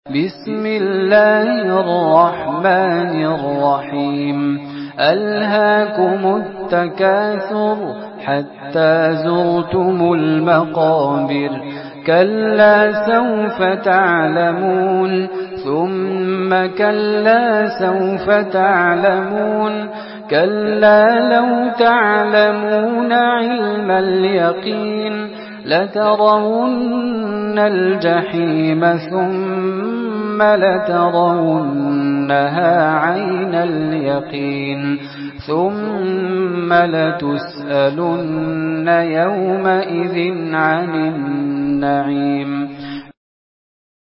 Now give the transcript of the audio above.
بسم الله الرحمن الرحيم ألهاكم التكاثر حتى زرتم المقابر كلا سوف تعلمون ثم كلا سوف تعلمون كلا لو تعلمون علم اليقين لترون الجحيم ثم لترونها عين اليقين ثم لتسألن يومئذ عن النعيم